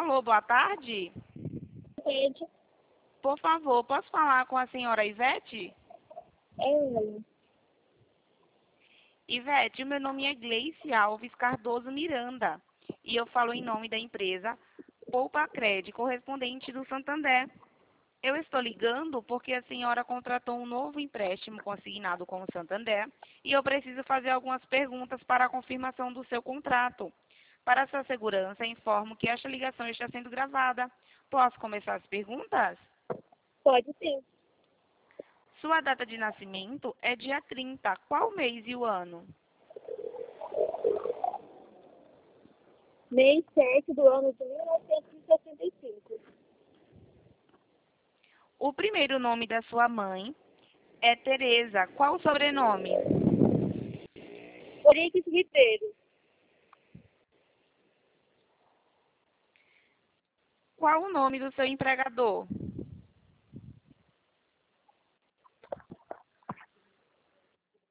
Alô, boa tarde. Rede Por favor, posso falar com a senhora Ivete? é Ivete, o meu nome é Gleice Alves Cardoso Miranda e eu falo em nome da empresa Poupa Crédito, correspondente do Santander. Eu estou ligando porque a senhora contratou um novo empréstimo consignado com o Santander e eu preciso fazer algumas perguntas para a confirmação do seu contrato. Para sua segurança, informo que esta ligação está sendo gravada. Posso começar as perguntas? Pode sim. Sua data de nascimento é dia 30. Qual mês e o ano? Mês 7 do ano de 1965. O primeiro nome da sua mãe é Tereza. Qual o sobrenome? Rodrigues Ribeiro. Qual o nome do seu empregador?